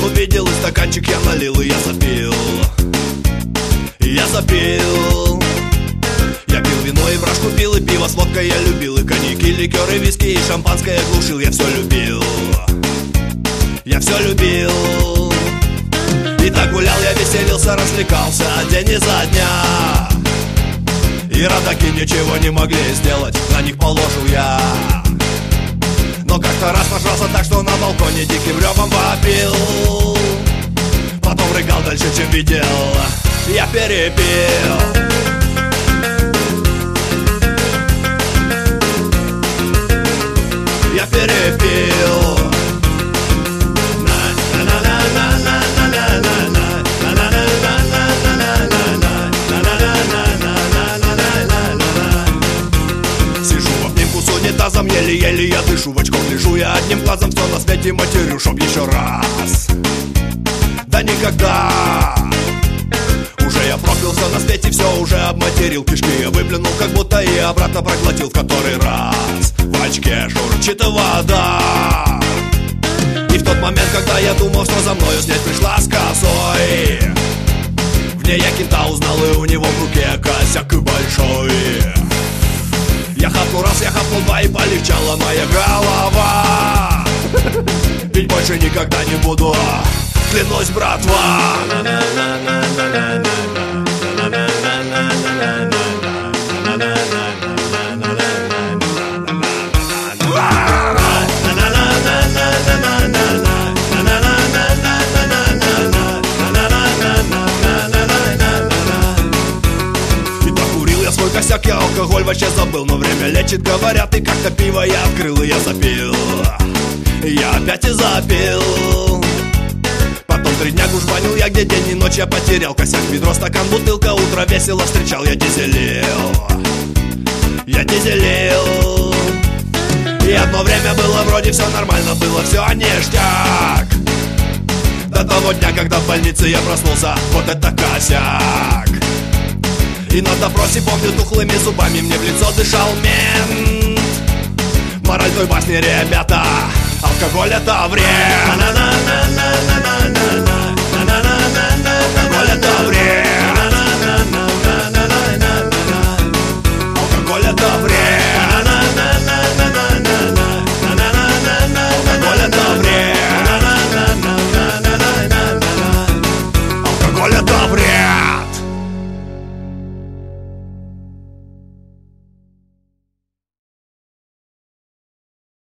увидел, и стаканчик я налил, и я запил. Я запил. Я пил вино и брашку пил, и пиво с водкой я любил, и коньяки, ликеры, виски, и шампанское глушил. Я все любил. Я все любил. И так гулял, я веселился, развлекался день изо дня. И родаки ничего не могли сделать, на них положил я. Но как-то раз нажался так, что на балконе диким ревом вопил. Потом рыгал дальше, чем видел. Я перепил. Я перепил. Сижу в обнимку с унитазом, еле-еле я дышу. В очках лежу я одним глазом, все на свете матерю, чтоб еще раз. Да никогда. Уже я проклял все на свете, все уже обматерил. Кишки я выплюнул, как будто и обратно проглотил в который раз. В очке журчит вода. И в тот момент, когда я думал, что за мною снять пришла с косой, в ней я кента узнал, и у него в руке косяк большой. Я хапнул раз, я хапнул два, и полегчала моя голова. Ведь больше никогда не буду, клянусь, братва. Косяк, я алкоголь вообще забыл, но время лечит, говорят, и как-то пиво я открыл, и я запил. Я опять и запил. Потом 3 дня гужбанил я, где день и ночь я потерял. Косяк, ведро, стакан, бутылка, утро весело встречал. Я дизелил. Я дизелил. И одно время было вроде все нормально, было все ништяк. До того дня, когда в больнице я проснулся, вот это косяк. И на допросе, помню, тухлыми зубами мне в лицо дышал мент. Мораль той басни, ребята, алкоголь это вред. Алкоголь это вред.